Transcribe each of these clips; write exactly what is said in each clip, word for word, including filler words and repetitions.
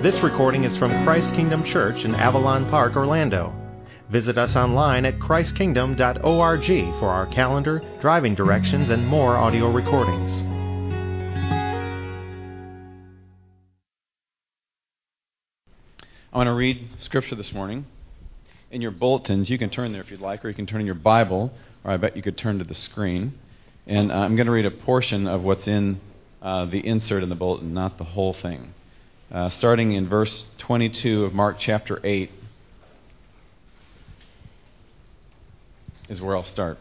This recording is from Christ Kingdom Church in Avalon Park, Orlando. Visit us online at christ kingdom dot org for our calendar, driving directions, and more audio recordings. I want to read scripture this morning. In your bulletins, you can turn there if you'd like, or you can turn in your Bible, or I bet you could turn to the screen. And uh, I'm going to read a portion of what's in uh, the insert in the bulletin, not the whole thing. Uh, starting in verse twenty-two of Mark chapter eight is where I'll start.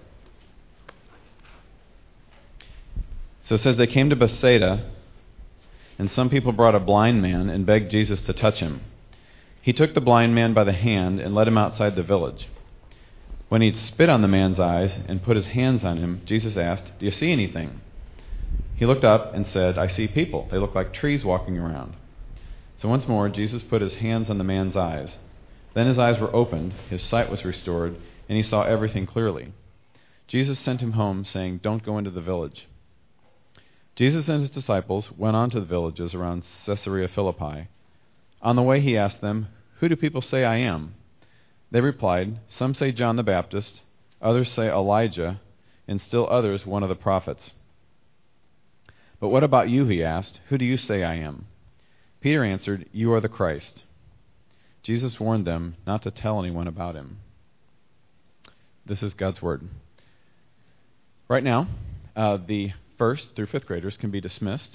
So it says, they came to Bethsaida, and some people brought a blind man and begged Jesus to touch him. He took the blind man by the hand and led him outside the village. When he'd spit on the man's eyes and put his hands on him, Jesus asked, "Do you see anything?" He looked up and said, "I see people. They look like trees walking around." So once more, Jesus put his hands on the man's eyes. Then his eyes were opened, his sight was restored, and he saw everything clearly. Jesus sent him home, saying, "Don't go into the village." Jesus and his disciples went on to the villages around Caesarea Philippi. On the way he asked them, "Who do people say I am?" They replied, "Some say John the Baptist, others say Elijah, and still others one of the prophets." "But what about you?" he asked. "Who do you say I am?" Peter answered, "You are the Christ." Jesus warned them not to tell anyone about him. This is God's word. Right now, uh, the first through fifth graders can be dismissed.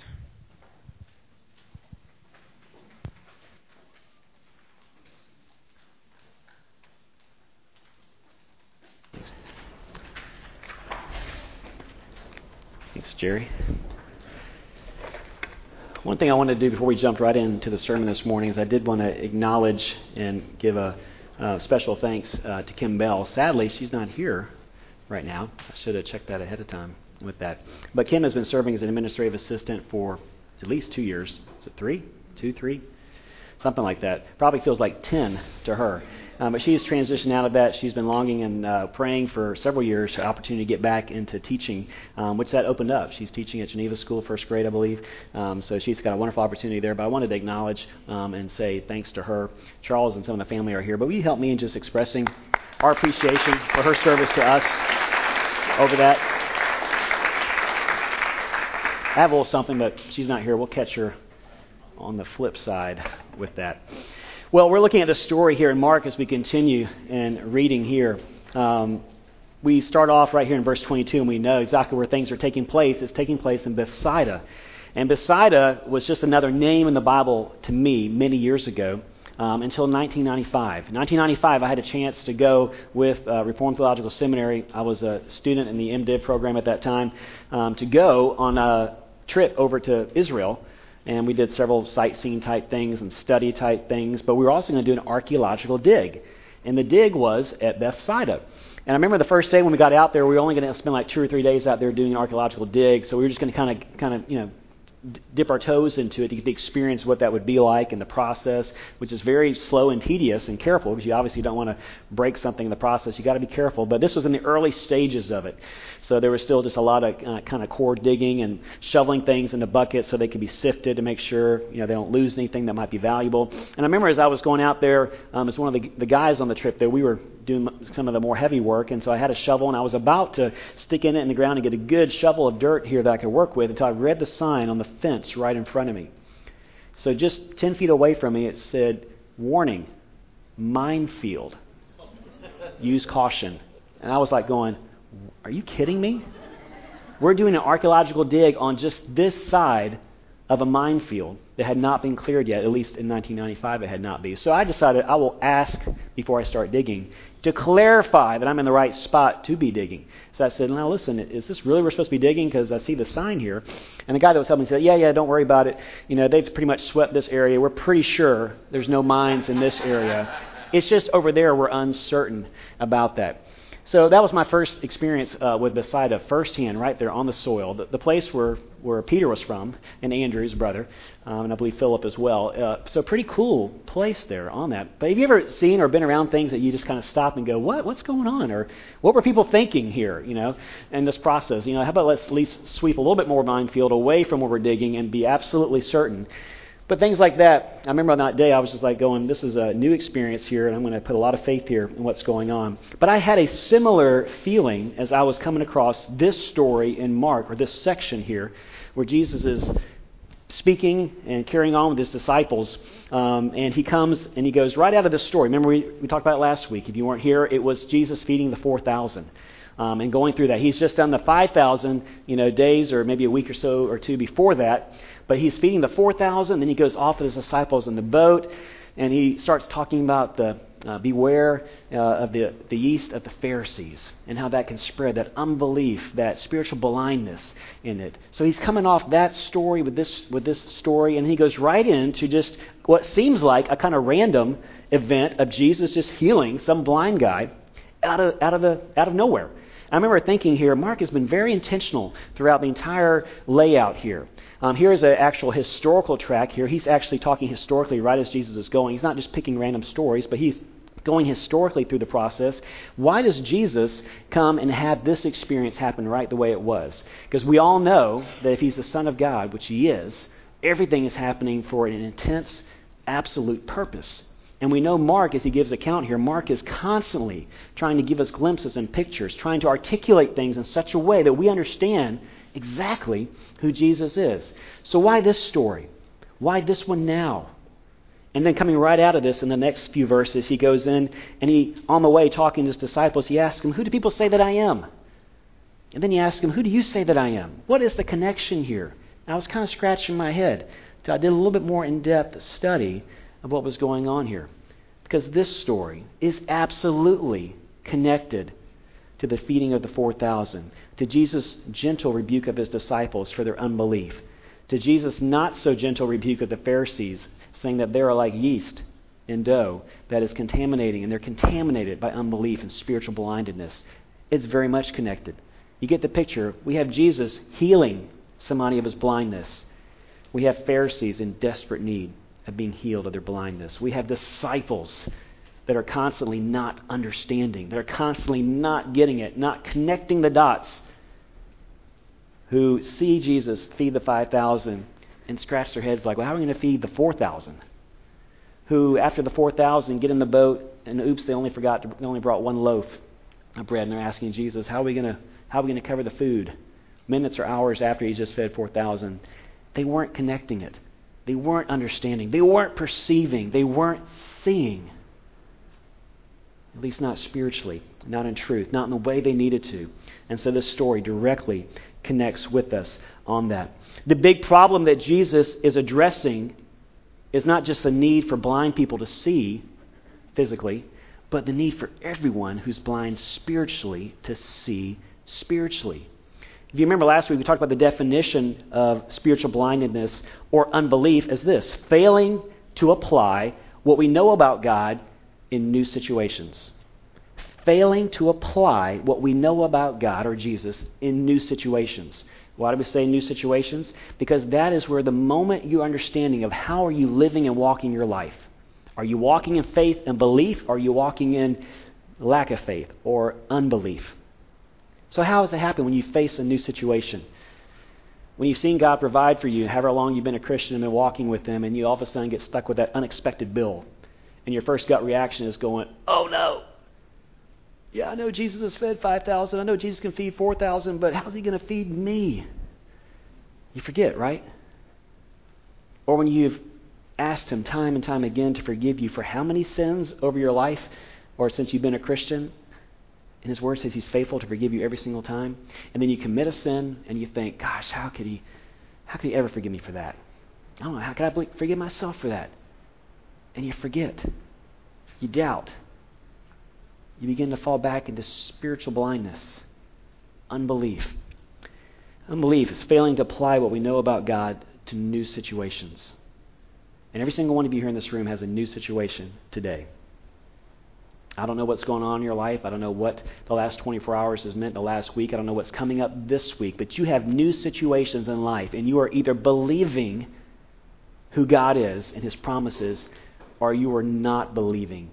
Thanks. Thanks, Jerry. One thing I wanted to do before we jumped right into the sermon this morning is I did want to acknowledge and give a uh, special thanks uh, to Kim Bell. Sadly, she's not here right now. I should have checked that ahead of time with that. But Kim has been serving as an administrative assistant for at least two years. Is it three? Two, three? Something like that. Probably feels like ten to her. Um, but she's transitioned out of that. She's been longing and uh, praying for several years for opportunity to get back into teaching, um, which that opened up. She's teaching at Geneva School, first grade, I believe. Um, so she's got a wonderful opportunity there. But I wanted to acknowledge um, and say thanks to her. Charles and some of the family are here. But will you help me in just expressing our appreciation for her service to us over that? I have a little something, but she's not here. We'll catch her on the flip side with that. Well, we're looking at the story here in Mark as we continue in reading here. Um, we start off right here in verse twenty-two, and we know exactly where things are taking place. It's taking place in Bethsaida. And Bethsaida was just another name in the Bible to me many years ago um, until nineteen ninety-five. In nineteen ninety-five, I had a chance to go with uh, Reformed Theological Seminary. I was a student in the MDiv program at that time, um, to go on a trip over to Israel. And we did several sightseeing type things and study type things, but we were also going to do an archaeological dig. And the dig was at Bethsaida. And I remember the first day when we got out there, we were only going to spend like two or three days out there doing an archaeological dig. So we were just going to kind of, kind of, you know, dip our toes into it to get the experience of what that would be like in the process, which is very slow and tedious and careful, because you obviously don't want to break something in the process. You got to be careful. But this was in the early stages of it. So there was still just a lot of uh, kind of core digging and shoveling things into buckets so they could be sifted to make sure, you know, they don't lose anything that might be valuable. And I remember as I was going out there, um, as one of the, the guys on the trip there, we were doing some of the more heavy work, and so I had a shovel, and I was about to stick in it in the ground and get a good shovel of dirt here that I could work with until I read the sign on the fence right in front of me. So just ten feet away from me, it said, "Warning, minefield. Use caution." And I was like going, are you kidding me? We're doing an archaeological dig on just this side of a minefield that had not been cleared yet. At least in nineteen ninety-five it had not been. So I decided I will ask before I start digging to clarify that I'm in the right spot to be digging. So I said, now listen, is this really we're supposed to be digging? Because I see the sign here. And the guy that was helping me said, yeah, yeah, don't worry about it. You know, they've pretty much swept this area. We're pretty sure there's no mines in this area. It's just over there we're uncertain about that. So that was my first experience uh, with Bethsaida firsthand, right there on the soil. The, the place where, where Peter was from, and Andrew, his brother, um, and I believe Philip as well. Uh, so pretty cool place there on that. But have you ever seen or been around things that you just kind of stop and go, what? What's going on? Or what were people thinking here, you know, in this process? You know, how about let's at least sweep a little bit more minefield away from where we're digging and be absolutely certain. But things like that, I remember on that day I was just like going, this is a new experience here, and I'm going to put a lot of faith here in what's going on. But I had a similar feeling as I was coming across this story in Mark, or this section here, where Jesus is speaking and carrying on with his disciples. Um, and he comes and he goes right out of this story. Remember, we, we talked about it last week. If you weren't here, it was Jesus feeding the four thousand. Um, and going through that. He's just done the five thousand, you know, days or maybe a week or so or two before that. But he's feeding the four thousand. Then he goes off with his disciples in the boat. And he starts talking about the uh, beware uh, of the, the yeast of the Pharisees and how that can spread, that unbelief, that spiritual blindness in it. So he's coming off that story with this with this story, and he goes right into just what seems like a kind of random event of Jesus just healing some blind guy out of out of the out of nowhere. I remember thinking here, Mark has been very intentional throughout the entire layout here. Um, here's an actual historical track here. He's actually talking historically right as Jesus is going. He's not just picking random stories, but he's going historically through the process. Why does Jesus come and have this experience happen right the way it was? Because we all know that if he's the Son of God, which he is, everything is happening for an intense, absolute purpose. And we know Mark, as he gives account here, Mark is constantly trying to give us glimpses and pictures, trying to articulate things in such a way that we understand exactly who Jesus is. So why this story? Why this one now? And then coming right out of this in the next few verses, he goes in and he, on the way talking to his disciples, he asks them, who do people say that I am? And then he asks them, who do you say that I am? What is the connection here? And I was kind of scratching my head. So I did a little bit more in-depth study of what was going on here. Because this story is absolutely connected to the feeding of the four thousand, to Jesus' gentle rebuke of his disciples for their unbelief, to Jesus' not so gentle rebuke of the Pharisees, saying that they are like yeast in dough that is contaminating, and they're contaminated by unbelief and spiritual blindedness. It's very much connected. You get the picture. We have Jesus healing somebody of his blindness. We have Pharisees in desperate need of being healed of their blindness. We have disciples that are constantly not understanding, that are constantly not getting it, not connecting the dots, who see Jesus feed the five thousand and scratch their heads like, well, how are we going to feed the four thousand? Who, after the four thousand, get in the boat and oops, they only forgot, to, they only brought one loaf of bread, and they're asking Jesus, how are we going to, how are we going to cover the food? Minutes or hours after he's just fed four thousand. They weren't connecting it. They weren't understanding. They weren't perceiving. They weren't seeing. At least not spiritually, not in truth, not in the way they needed to. And so this story directly connects with us on that. The big problem that Jesus is addressing is not just the need for blind people to see physically, but the need for everyone who's blind spiritually to see spiritually. If you remember last week, we talked about the definition of spiritual blindness or unbelief as this: failing to apply what we know about God in new situations. Failing to apply what we know about God or Jesus in new situations. Why do we say new situations? Because that is where the moment you're understanding of how are you living and walking your life. Are you walking in faith and belief, or are you walking in lack of faith or unbelief? So how does it happen when you face a new situation? When you've seen God provide for you, however long you've been a Christian and been walking with Him, and you all of a sudden get stuck with that unexpected bill. And your first gut reaction is going, oh no. Yeah, I know Jesus has fed five thousand. I know Jesus can feed four thousand, but how's He going to feed me? You forget, right? Or when you've asked Him time and time again to forgive you for how many sins over your life or since you've been a Christian, and His Word says He's faithful to forgive you every single time, and then you commit a sin and you think, gosh, how could He, how could He ever forgive me for that? I don't know, how could I forgive myself for that? And you forget. You doubt. You begin to fall back into spiritual blindness, unbelief. Unbelief is failing to apply what we know about God to new situations. And every single one of you here in this room has a new situation today. I don't know what's going on in your life. I don't know what the last twenty-four hours has meant the last week. I don't know what's coming up this week. But you have new situations in life, and you are either believing who God is and His promises, or you are not believing.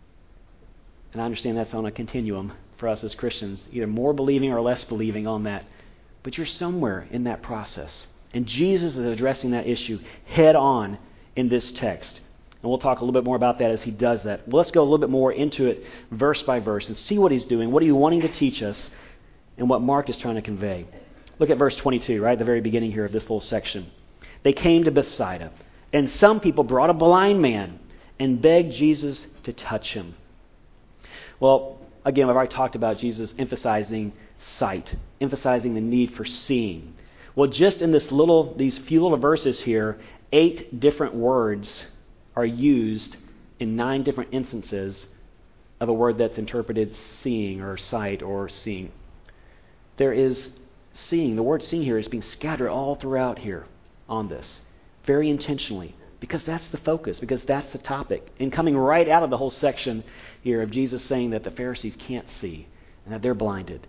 And I understand that's on a continuum for us as Christians, either more believing or less believing on that. But you're somewhere in that process. And Jesus is addressing that issue head on in this text. And we'll talk a little bit more about that as he does that. Well, let's go a little bit more into it verse by verse and see what he's doing. What are you wanting to teach us and what Mark is trying to convey? Look at verse twenty-two, right at the very beginning here of this little section. They came to Bethsaida, and some people brought a blind man and begged Jesus to touch him. Well, again, I've already talked about Jesus emphasizing sight, emphasizing the need for seeing. Well, just in this little, these few little verses here, eight different words are used in nine different instances of a word that's interpreted seeing or sight or seeing. There is seeing. The word seeing here is being scattered all throughout here on this, very intentionally, because that's the focus, because that's the topic. And coming right out of the whole section here of Jesus saying that the Pharisees can't see and that they're blinded.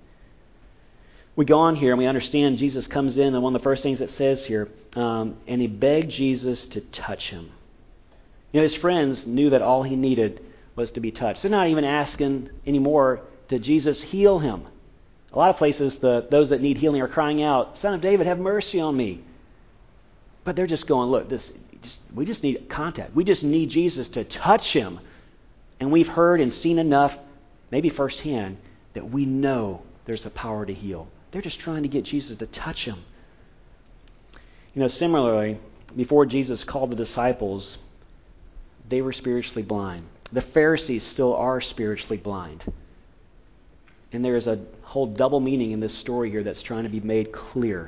We go on here and we understand Jesus comes in, and one of the first things it says here, um, and he begged Jesus to touch him. You know, his friends knew that all he needed was to be touched. They're not even asking anymore to Jesus heal him. A lot of places, the those that need healing are crying out, "Son of David, have mercy on me." But they're just going, look, this just, we just need contact. We just need Jesus to touch him. And we've heard and seen enough, maybe firsthand, that we know there's the power to heal. They're just trying to get Jesus to touch him. You know, similarly, before Jesus called the disciples, they were spiritually blind. The Pharisees still are spiritually blind. And there is a whole double meaning in this story here that's trying to be made clear.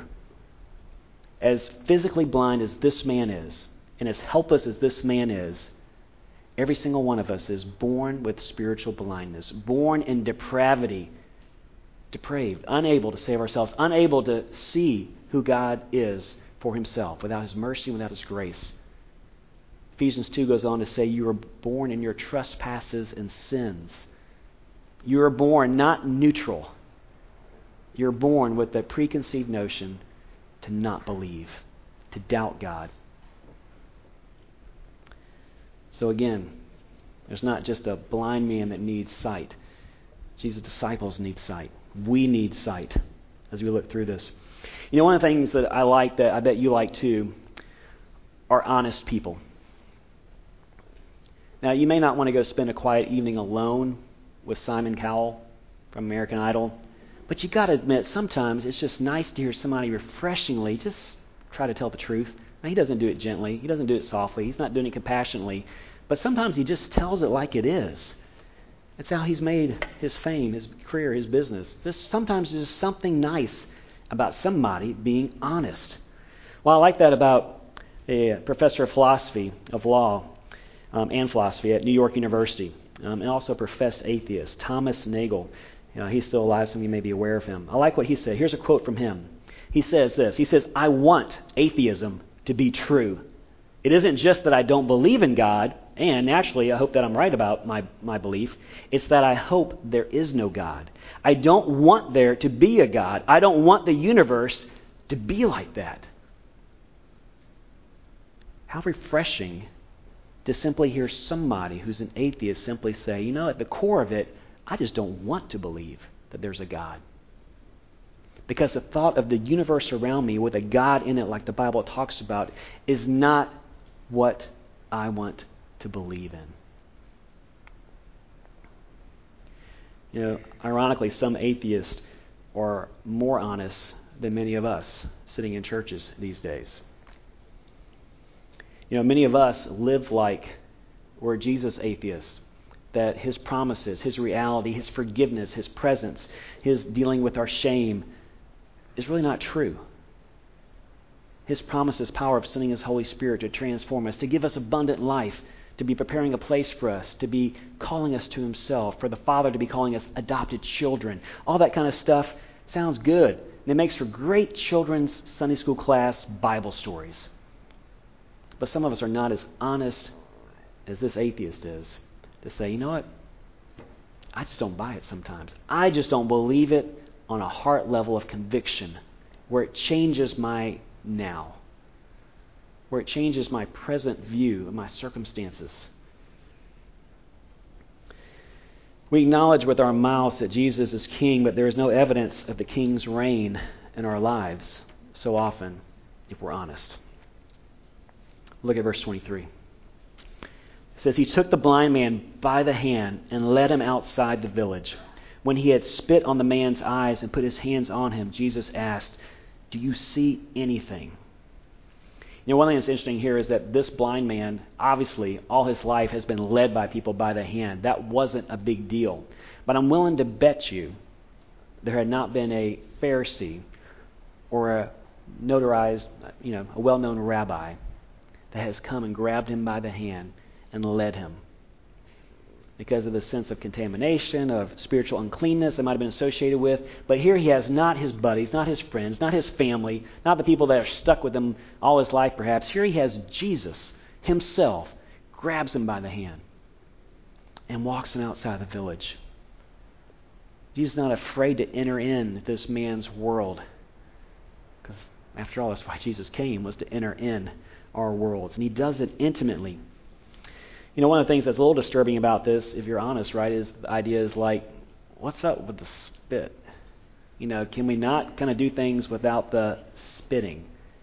As physically blind as this man is, and as helpless as this man is, every single one of us is born with spiritual blindness, born in depravity, depraved, unable to save ourselves, unable to see who God is for himself, without his mercy, without his grace. Ephesians two goes on to say you were born in your trespasses and sins. You were born not neutral. You're born with the preconceived notion to not believe, to doubt God. So again, there's not just a blind man that needs sight. Jesus' disciples need sight. We need sight as we look through this. You know, one of the things that I like, that I bet you like too, are honest people. Now, you may not want to go spend a quiet evening alone with Simon Cowell from American Idol, but you got to admit, sometimes it's just nice to hear somebody refreshingly just try to tell the truth. Now, he doesn't do it gently. He doesn't do it softly. He's not doing it compassionately. But sometimes he just tells it like it is. It's how he's made his fame, his career, his business. This, sometimes there's just something nice about somebody being honest. Well, I like that about a professor of philosophy, of law, um, and philosophy at New York University, um, and also a professed atheist, Thomas Nagel. You know, he's still alive, some of you may be aware of him. I like what he said. Here's a quote from him. He says this. He says, "I want atheism to be true. It isn't just that I don't believe in God, and naturally I hope that I'm right about my, my belief. It's that I hope there is no God. I don't want there to be a God. I don't want the universe to be like that." How refreshing to simply hear somebody who's an atheist simply say, you know, at the core of it, I just don't want to believe that there's a God. Because the thought of the universe around me with a God in it, like the Bible talks about, is not what I want to believe in. You know, ironically, some atheists are more honest than many of us sitting in churches these days. You know, many of us live like we're Jesus atheists, that his promises, his reality, his forgiveness, his presence, his dealing with our shame is really not true. His promises, power of sending his Holy Spirit to transform us, to give us abundant life, to be preparing a place for us, to be calling us to himself, for the Father to be calling us adopted children. All that kind of stuff sounds good. And it makes for great children's Sunday school class Bible stories. But some of us are not as honest as this atheist is to say, you know what? I just don't buy it sometimes. I just don't believe it on a heart level of conviction where it changes my now, where it changes my present view of my circumstances. We acknowledge with our mouths that Jesus is king, but there is no evidence of the king's reign in our lives so often, if we're honest. Look at verse twenty-three. It says, he took the blind man by the hand and led him outside the village. When he had spit on the man's eyes and put his hands on him, Jesus asked, do you see anything? You know, one thing that's interesting here is that this blind man, obviously, all his life has been led by people by the hand. That wasn't a big deal. But I'm willing to bet you there had not been a Pharisee or a notarized, you know, a well-known rabbi that has come and grabbed him by the hand and led him. Because of the sense of contamination, of spiritual uncleanness that might have been associated with. But here he has not his buddies, not his friends, not his family, not the people that are stuck with him all his life perhaps. Here he has Jesus himself, grabs him by the hand and walks him outside the village. Jesus is not afraid to enter in this man's world. Because after all, that's why Jesus came, was to enter in our worlds. And he does it intimately. You know, one of the things that's a little disturbing about this, if you're honest, right, is the idea is like, what's up with the spit? You know, can we not kind of do things without the spitting?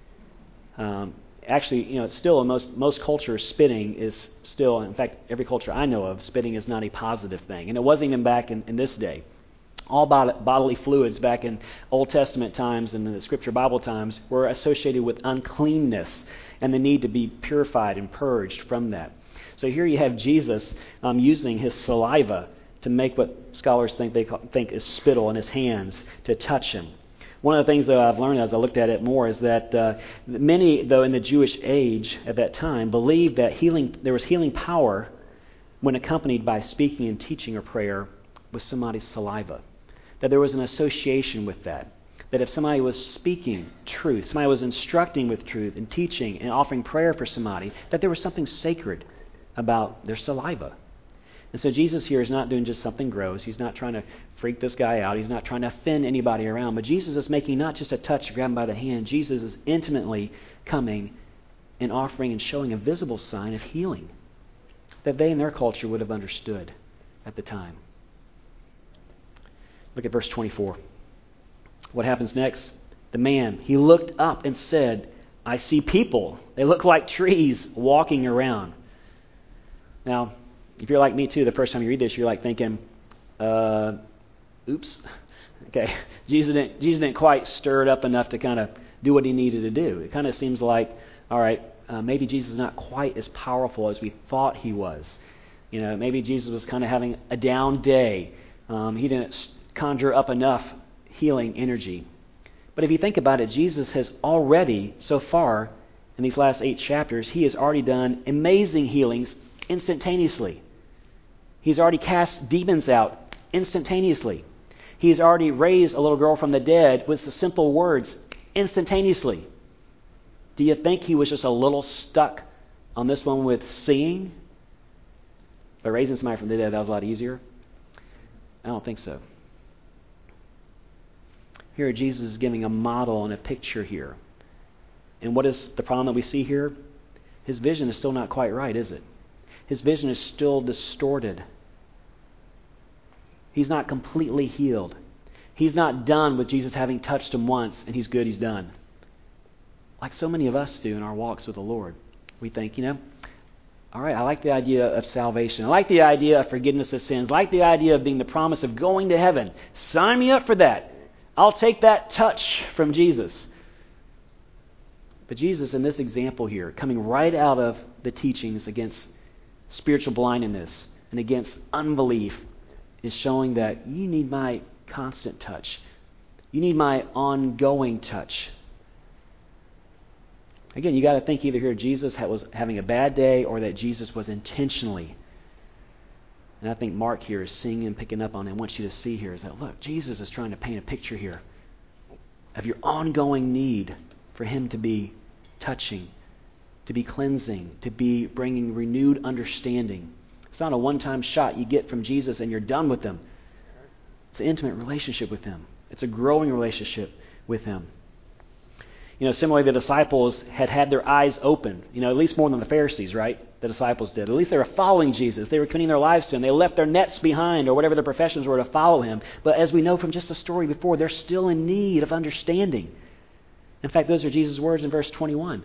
Um, actually, you know, it's still in most most cultures, spitting is still, in fact, every culture I know of, spitting is not a positive thing. And it wasn't even back in, in this day. All bod- bodily fluids back in Old Testament times and the Scripture Bible times were associated with uncleanness and the need to be purified and purged from that. So here you have Jesus um, using his saliva to make what scholars think they call, think is spittle in his hands to touch him. One of the things that I've learned as I looked at it more is that uh, many, though in the Jewish age at that time, believed that healing there was healing power when accompanied by speaking and teaching or prayer with somebody's saliva. That there was an association with that. That if somebody was speaking truth, somebody was instructing with truth and teaching and offering prayer for somebody, that there was something sacred about their saliva. And so Jesus here is not doing just something gross. He's not trying to freak this guy out. He's not trying to offend anybody around. But Jesus is making not just a touch, grab him by the hand. Jesus is intimately coming and offering and showing a visible sign of healing that they in their culture would have understood at the time. Look at verse twenty-four. What happens next? The man, he looked up and said, I see people. They look like trees walking around. Now, if you're like me too, the first time you read this, you're like thinking, uh, oops. Okay, Jesus didn't, Jesus didn't quite stir it up enough to kind of do what he needed to do. It kind of seems like, all right, uh, maybe Jesus is not quite as powerful as we thought he was. You know, maybe Jesus was kind of having a down day. Um, he didn't conjure up enough healing energy. But if you think about it, Jesus has already, so far, in these last eight chapters, he has already done amazing healings instantaneously. He's already cast demons out instantaneously. He's already raised a little girl from the dead with the simple words instantaneously. Do you think he was just a little stuck on this one with seeing? But raising somebody from the dead, that was a lot easier? I don't think so. Here Jesus is giving a model and a picture here. And what is the problem that we see here? His vision is still not quite right, is it? His vision is still distorted. He's not completely healed. He's not done with Jesus having touched him once and he's good, he's done. Like so many of us do in our walks with the Lord. We think, you know, all right, I like the idea of salvation. I like the idea of forgiveness of sins. I like the idea of being the promise of going to heaven. Sign me up for that. I'll take that touch from Jesus. But Jesus, in this example here, coming right out of the teachings against spiritual blindness and against unbelief, is showing that you need my constant touch. You need my ongoing touch. Again, you got to think either here Jesus was having a bad day or that Jesus was intentionally. And I think Mark here is seeing and picking up on it and wants you to see here is that, look, Jesus is trying to paint a picture here of your ongoing need for him to be touching, to be cleansing, to be bringing renewed understanding. It's not a one-time shot you get from Jesus and you're done with him. It's an intimate relationship with him. It's a growing relationship with him. You know, similarly, the disciples had had their eyes open, you know, at least more than the Pharisees, right? The disciples did. At least they were following Jesus. They were committing their lives to him. They left their nets behind or whatever their professions were to follow him. But as we know from just the story before, they're still in need of understanding. In fact, those are Jesus' words in verse twenty-one.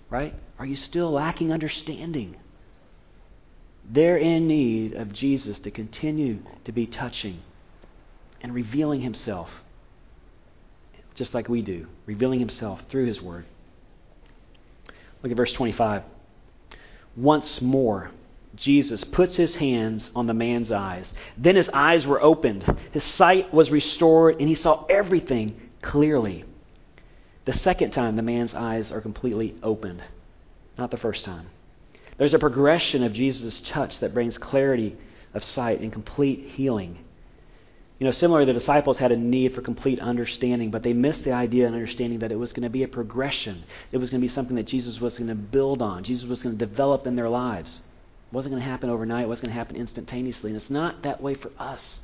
right? Are you still lacking understanding? They're in need of Jesus to continue to be touching and revealing himself, just like we do, revealing himself through his word. Look at verse twenty-five. Once more, Jesus puts his hands on the man's eyes. Then his eyes were opened. His sight was restored, and he saw everything clearly. The second time, the man's eyes are completely opened. Not the first time. There's a progression of Jesus' touch that brings clarity of sight and complete healing. You know, similarly, the disciples had a need for complete understanding, but they missed the idea and understanding that it was going to be a progression. It was going to be something that Jesus was going to build on. Jesus was going to develop in their lives. It wasn't going to happen overnight. It wasn't going to happen instantaneously. And it's not that way for us.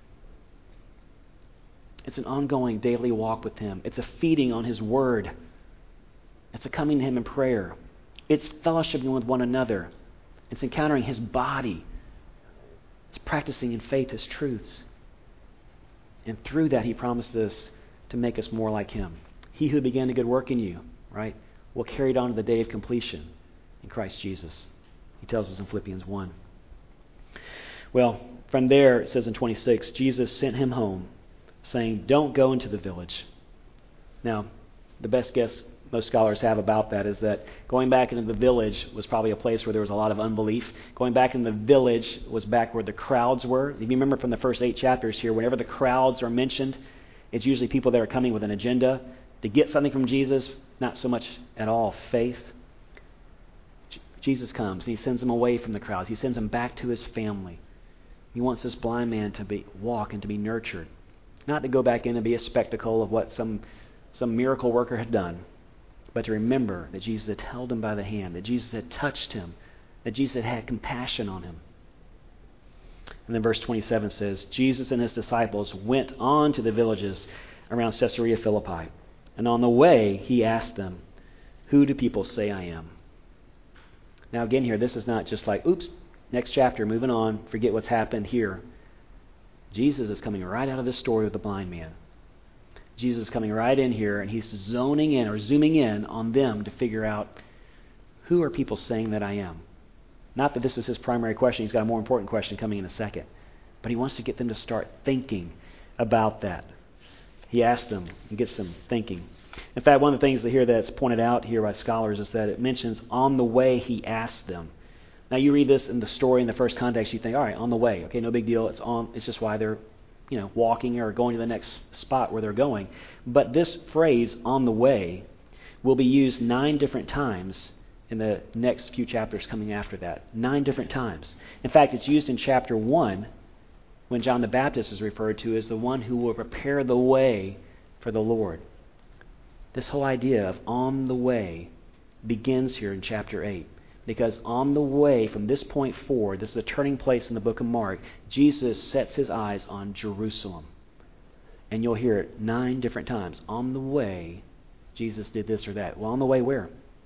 It's an ongoing daily walk with him. It's a feeding on his word. It's a coming to him in prayer. It's fellowshipping with one another. It's encountering his body. It's practicing in faith his truths. And through that, he promises to make us more like him. He who began a good work in you, right, will carry it on to the day of completion in Christ Jesus. He tells us in Philippians one. Well, from there, it says in twenty-six, Jesus sent him home, saying, don't go into the village. Now, the best guess most scholars have about that is that going back into the village was probably a place where there was a lot of unbelief. Going back into the village was back where the crowds were. If you remember from the first eight chapters here, whenever the crowds are mentioned, it's usually people that are coming with an agenda to get something from Jesus, not so much at all faith. J- Jesus comes. He sends them away from the crowds. He sends them back to his family. He wants this blind man to be walk and to be nurtured, not to go back in and be a spectacle of what some, some miracle worker had done, but to remember that Jesus had held him by the hand, that Jesus had touched him, that Jesus had had compassion on him. And then verse twenty-seven says, Jesus and his disciples went on to the villages around Caesarea Philippi. And on the way, he asked them, who do people say I am? Now again here, this is not just like, oops, next chapter, moving on, forget what's happened here. Jesus is coming right out of this story with the blind man. Jesus is coming right in here, and he's zoning in or zooming in on them to figure out, who are people saying that I am? Not that this is his primary question. He's got a more important question coming in a second. But he wants to get them to start thinking about that. He asks them and gets them thinking. In fact, one of the things that here that's pointed out here by scholars is that it mentions on the way he asked them. Now you read this in the story in the first context, you think, all right, on the way. Okay, no big deal. It's on. It's just why they're you know, walking or going to the next spot where they're going. But this phrase, on the way, will be used nine different times in the next few chapters coming after that. Nine different times. In fact, it's used in chapter one when John the Baptist is referred to as the one who will prepare the way for the Lord. This whole idea of on the way begins here in chapter eight. Because on the way, from this point forward, this is a turning place in the book of Mark, Jesus sets his eyes on Jerusalem. And you'll hear it nine different times. On the way, Jesus did this or that. Well, on the way where?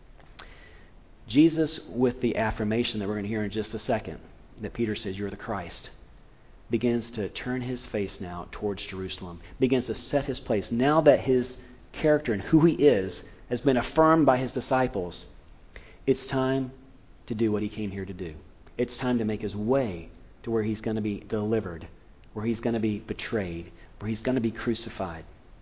Jesus, with the affirmation that we're going to hear in just a second, that Peter says, you're the Christ, begins to turn his face now towards Jerusalem, begins to set his place. Now that his character and who he is has been affirmed by his disciples, it's time to do what he came here to do. It's time to make his way to where he's going to be delivered, where he's going to be betrayed, where he's going to be crucified.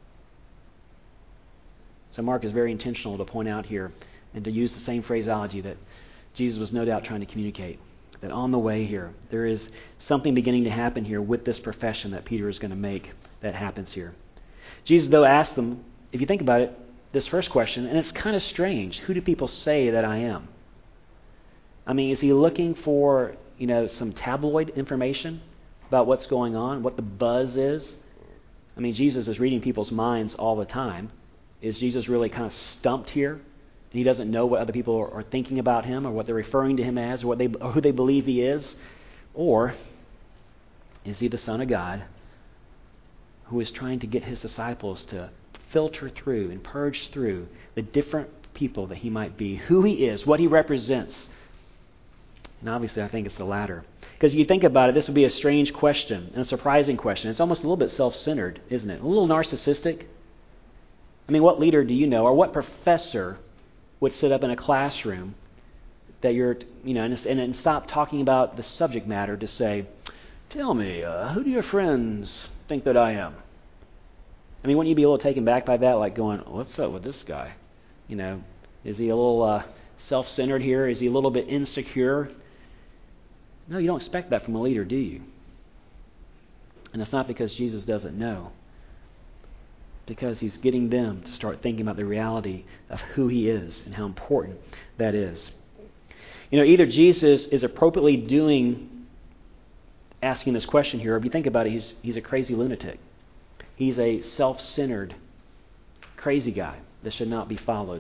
So Mark is very intentional to point out here and to use the same phraseology that Jesus was no doubt trying to communicate, that on the way here, there is something beginning to happen here with this profession that Peter is going to make that happens here. Jesus, though, asked them, if you think about it, this first question, and it's kind of strange, who do people say that I am? I mean, is he looking for, you know, some tabloid information about what's going on, what the buzz is? I mean, Jesus is reading people's minds all the time. Is Jesus really kind of stumped here? And he doesn't know what other people are, are thinking about him or what they're referring to him as or, what they, or who they believe he is? Or is he the Son of God who is trying to get his disciples to filter through and purge through the different people that he might be, who he is, what he represents? And obviously, I think it's the latter. Because if you think about it, this would be a strange question and a surprising question. It's almost a little bit self-centered, isn't it? A little narcissistic. I mean, what leader do you know, or what professor would sit up in a classroom that you're, you know, and, and, and stop talking about the subject matter to say, tell me, uh, who do your friends think that I am? I mean, wouldn't you be a little taken back by that, like going, what's up with this guy? You know, is he a little uh, self-centered here? Is he a little bit insecure? No, you don't expect that from a leader, do you? And it's not because Jesus doesn't know. Because he's getting them to start thinking about the reality of who he is and how important that is. You know, either Jesus is appropriately doing, asking this question here, or if you think about it, he's, he's a crazy lunatic. He's a self-centered, crazy guy that should not be followed.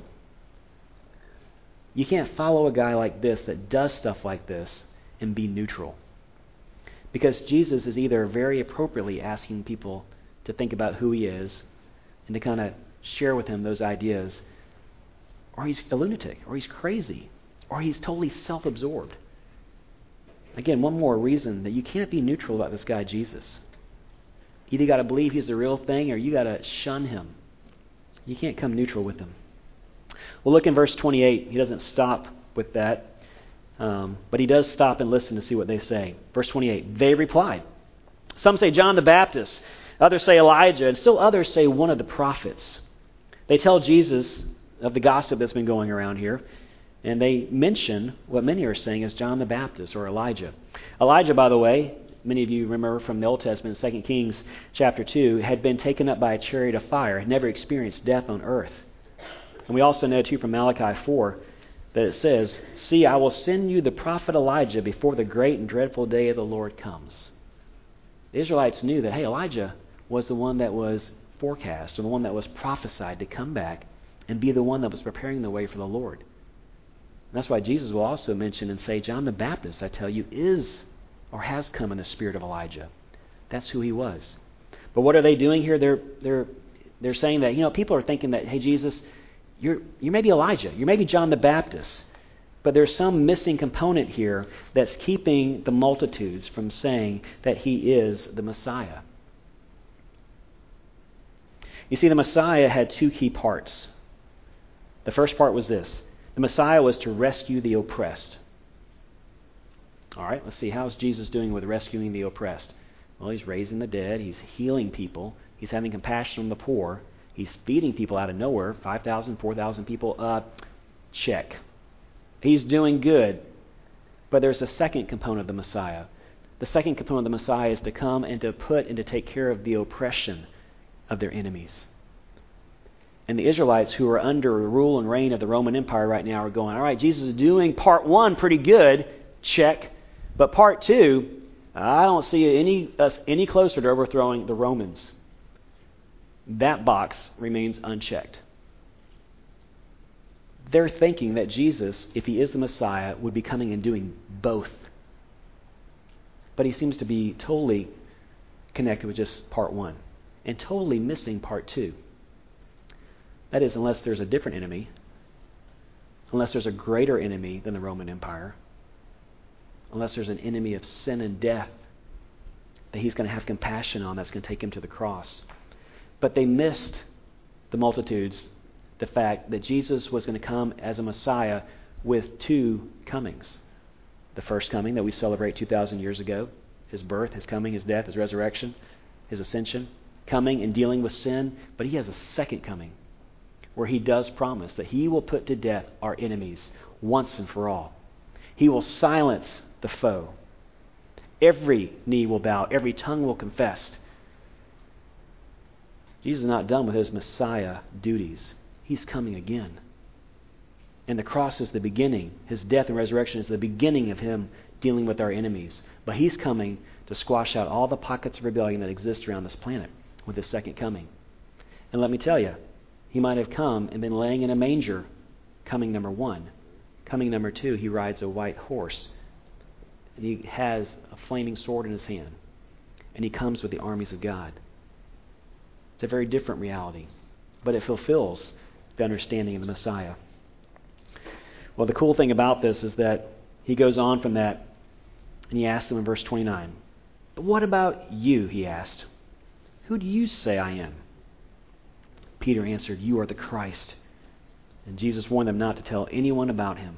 You can't follow a guy like this that does stuff like this and be neutral. Because Jesus is either very appropriately asking people to think about who he is and to kind of share with him those ideas, or he's a lunatic, or he's crazy, or he's totally self-absorbed. Again, one more reason that you can't be neutral about this guy, Jesus. You either got to believe he's the real thing, or you got to shun him. You can't come neutral with him. Well, look in verse twenty-eight. He doesn't stop with that, um, but he does stop and listen to see what they say. Verse twenty-eight, they replied. Some say John the Baptist, others say Elijah, and still others say one of the prophets. They tell Jesus of the gossip that's been going around here, and they mention what many are saying is John the Baptist or Elijah. Elijah, by the way, many of you remember from the Old Testament, Second Kings chapter two, had been taken up by a chariot of fire, had never experienced death on earth. And we also know, too, from Malachi four, that it says, see, I will send you the prophet Elijah before the great and dreadful day of the Lord comes. The Israelites knew that, hey, Elijah was the one that was forecast, or the one that was prophesied to come back and be the one that was preparing the way for the Lord. And that's why Jesus will also mention and say, John the Baptist, I tell you, is or has come in the spirit of Elijah. That's who he was. But what are they doing here? They're they're they're saying that, you know, people are thinking that, hey, Jesus, you're you may be Elijah, you may be John the Baptist, but there's some missing component here that's keeping the multitudes from saying that he is the Messiah. You see, the Messiah had two key parts. The first part was this. The Messiah was to rescue the oppressed. All right, let's see. How's Jesus doing with rescuing the oppressed? Well, he's raising the dead. He's healing people. He's having compassion on the poor. He's feeding people out of nowhere. five thousand, four thousand people. Uh, check. He's doing good. But there's a second component of the Messiah. The second component of the Messiah is to come and to put and to take care of the oppression of their enemies. And the Israelites who are under the rule and reign of the Roman Empire right now are going, all right, Jesus is doing part one pretty good. Check. But part two, I don't see any us any closer to overthrowing the Romans. That box remains unchecked. They're thinking that Jesus, if he is the Messiah, would be coming and doing both. But he seems to be totally connected with just part one and totally missing part two. That is, unless there's a different enemy, unless there's a greater enemy than the Roman Empire, unless there's an enemy of sin and death that he's going to have compassion on, that's going to take him to the cross. But they missed, the multitudes, the fact that Jesus was going to come as a Messiah with two comings. The first coming that we celebrate two thousand years ago, his birth, his coming, his death, his resurrection, his ascension, coming and dealing with sin. But he has a second coming where he does promise that he will put to death our enemies once and for all. He will silence the foe. Every knee will bow, every tongue will confess. Jesus is not done with his Messiah duties. He's coming again. And the cross is the beginning. His death and resurrection is the beginning of him dealing with our enemies. But he's coming to squash out all the pockets of rebellion that exist around this planet with his second coming. And let me tell you, he might have come and been laying in a manger, coming number one. Coming number two, he rides a white horse. And he has a flaming sword in his hand. And he comes with the armies of God. It's a very different reality. But it fulfills the understanding of the Messiah. Well, the cool thing about this is that he goes on from that, and he asks them in verse twenty-nine, "But what about you?" he asked. "Who do you say I am?" Peter answered, "You are the Christ." And Jesus warned them not to tell anyone about him.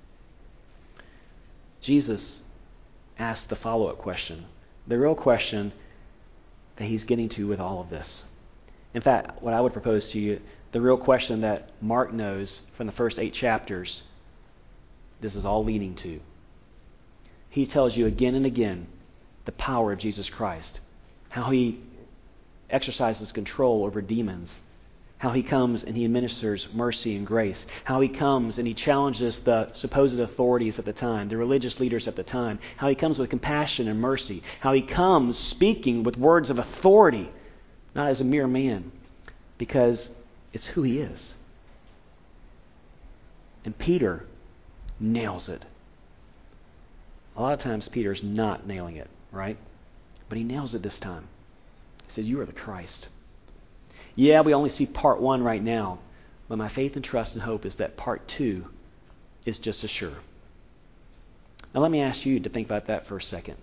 Jesus asked the follow-up question, the real question that he's getting to with all of this. In fact, what I would propose to you, the real question that Mark knows from the first eight chapters, this is all leading to. He tells you again and again the power of Jesus Christ, how he exercises control over demons, how he comes and he administers mercy and grace, how he comes and he challenges the supposed authorities at the time, the religious leaders at the time, how he comes with compassion and mercy, how he comes speaking with words of authority, not as a mere man, because it's who he is. And Peter nails it. A lot of times Peter's not nailing it, right? But he nails it this time. He says, you are the Christ. Yeah, we only see part one right now, but my faith and trust and hope is that part two is just as sure. Now let me ask you to think about that for a second.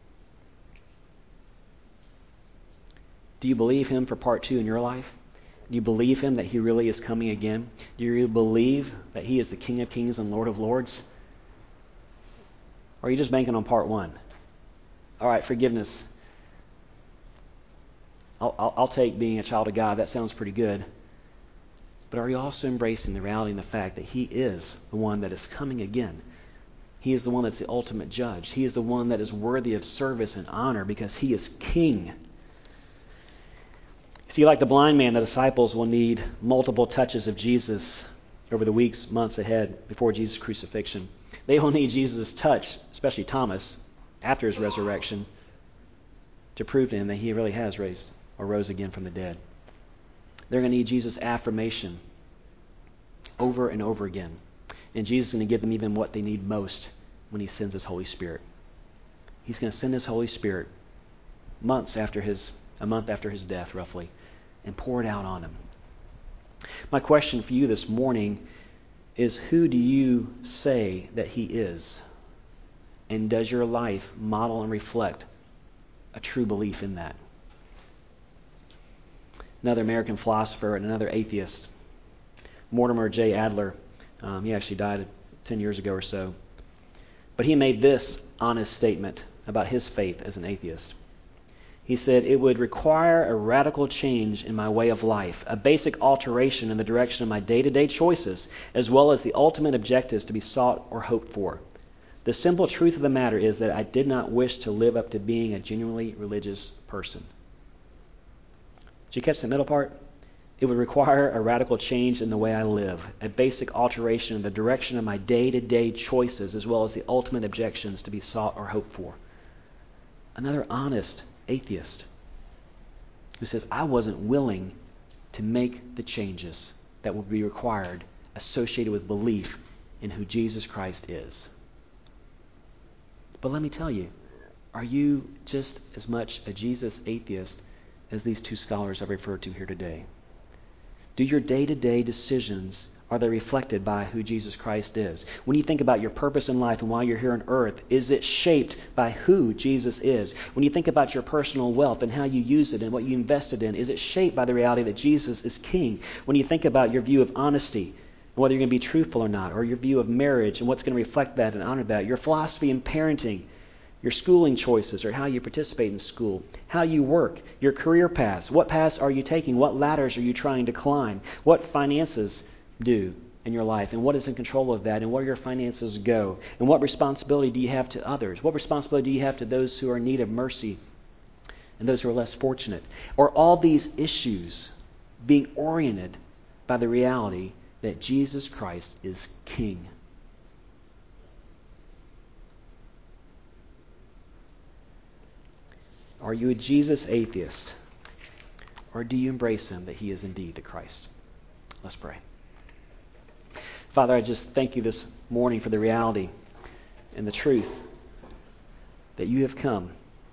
Do you believe him for part two in your life? Do you believe him that he really is coming again? Do you believe that he is the King of Kings and Lord of Lords? Or are you just banking on part one? All right, forgiveness. I'll, I'll, I'll take being a child of God. That sounds pretty good. But are you also embracing the reality and the fact that he is the one that is coming again? He is the one that's the ultimate judge. He is the one that is worthy of service and honor because he is king. See, like the blind man, the disciples will need multiple touches of Jesus over the weeks, months ahead before Jesus' crucifixion. They will need Jesus' touch, especially Thomas, after his resurrection, to prove to him that he really has raised or rose again from the dead. They're going to need Jesus' affirmation over and over again. And Jesus is going to give them even what they need most when he sends his Holy Spirit. He's going to send his Holy Spirit months after his, a month after his death, roughly, and pour it out on them. My question for you this morning is, who do you say that he is? And does your life model and reflect a true belief in that? Another American philosopher and another atheist, Mortimer J. Adler, um, he actually died ten years ago or so, but he made this honest statement about his faith as an atheist. He said, it would require a radical change in my way of life, a basic alteration in the direction of my day-to-day choices, as well as the ultimate objectives to be sought or hoped for. The simple truth of the matter is that I did not wish to live up to being a genuinely religious person. Did you catch the middle part? It would require a radical change in the way I live, a basic alteration in the direction of my day-to-day choices, as well as the ultimate objections to be sought or hoped for. Another honest atheist who says, I wasn't willing to make the changes that would be required associated with belief in who Jesus Christ is. But let me tell you, are you just as much a Jesus atheist as these two scholars I've referred to here today? Do your day-to-day decisions, are they reflected by who Jesus Christ is? When you think about your purpose in life and why you're here on earth, is it shaped by who Jesus is? When you think about your personal wealth and how you use it and what you invested in, is it shaped by the reality that Jesus is King? When you think about your view of honesty, and whether you're going to be truthful or not, or your view of marriage and what's going to reflect that and honor that, your philosophy in parenting, your schooling choices or how you participate in school, how you work, your career paths, what paths are you taking, what ladders are you trying to climb, what finances do in your life, and what is in control of that, and where your finances go, and what responsibility do you have to others, what responsibility do you have to those who are in need of mercy and those who are less fortunate. Or all these issues being oriented by the reality that Jesus Christ is King. Are you a Jesus atheist? Or do you embrace him that he is indeed the Christ? Let's pray. Father, I just thank you this morning for the reality and the truth that you have come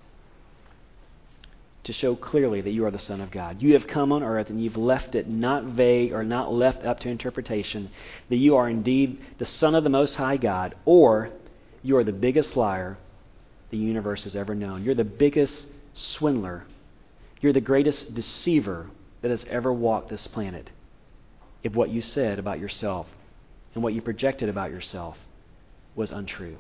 to show clearly that you are the Son of God. You have come on earth and you've left it not vague or not left up to interpretation, that you are indeed the Son of the Most High God, or you are the biggest liar the universe has ever known. You're the biggest swindler. You're the greatest deceiver that has ever walked this planet. if what you said about yourself and what you projected about yourself was untrue.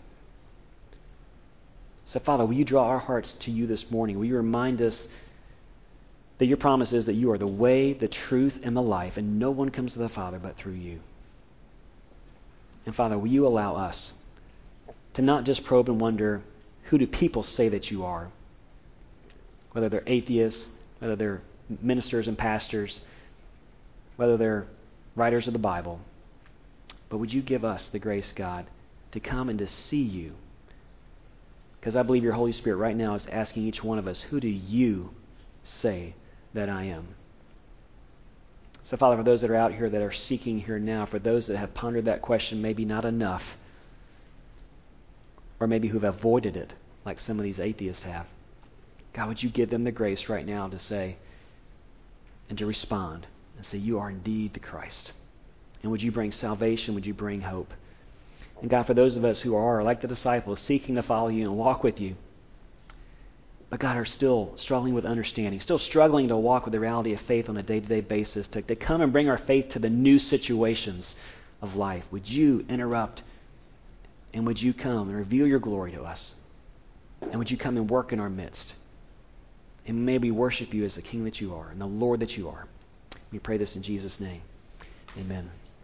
So, Father, will you draw our hearts to you this morning? Will you remind us that your promise is that you are the way, the truth, and the life, and no one comes to the Father but through you. And, Father, will you allow us to not just probe and wonder, who do people say that you are? Whether they're atheists, whether they're ministers and pastors, whether they're writers of the Bible. But would you give us the grace, God, to come and to see you? Because I believe your Holy Spirit right now is asking each one of us, who do you say that I am? So, Father, for those that are out here that are seeking here now, for those that have pondered that question maybe not enough, or maybe who've avoided it like some of these atheists have, God, would you give them the grace right now to say and to respond and say, you are indeed the Christ. And would you bring salvation? Would you bring hope? And God, for those of us who are, like the disciples, seeking to follow you and walk with you, but God, are still struggling with understanding, still struggling to walk with the reality of faith on a day-to-day basis, to, to come and bring our faith to the new situations of life, would you interrupt and would you come and reveal your glory to us? And would you come and work in our midst? And may we worship you as the King that you are and the Lord that you are. We pray this in Jesus' name. Amen.